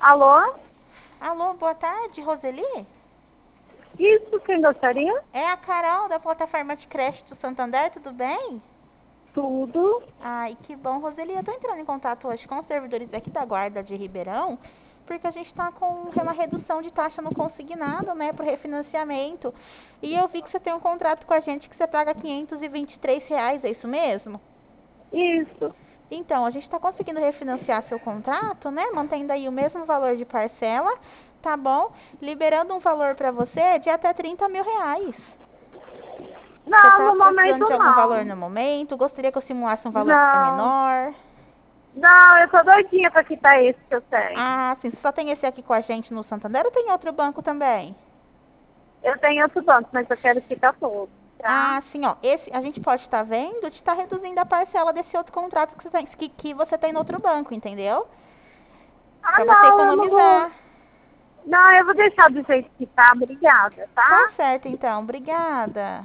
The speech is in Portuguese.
Alô? Alô, boa tarde, Roseli? Isso, quem gostaria? É a Carol da plataforma de crédito Santander, tudo bem? Tudo. Ai, que bom, Roseli. Eu tô entrando em contato hoje com os servidores aqui da Guarda de Ribeirão, porque a gente tá com uma redução de taxa no consignado, né, pro refinanciamento. E eu vi que você tem um contrato com a gente que você paga R$ 523, é isso mesmo? Isso. Então, a gente está conseguindo refinanciar seu contrato, né? Mantendo aí o mesmo valor de parcela, tá bom? Liberando um valor para você de até R$ 30.000. Você Não, está no precisando momento de algum valor não. no momento? Gostaria que eu simulasse um valor Não. menor? Não, eu tô doidinha pra quitar esse que eu tenho. Ah, sim. Você só tem esse aqui com a gente no Santander ou tem outro banco também? Eu tenho outro banco, mas eu quero quitar todo, tá? Ah, sim, ó. Esse a gente pode estar vendo de estar reduzindo a parcela desse outro contrato que você tem no outro banco, entendeu? Ah, Para você não, eu não economizar. vou. Não, eu vou deixar do jeito que tá, obrigada, Tá tá? certo, então. Obrigada.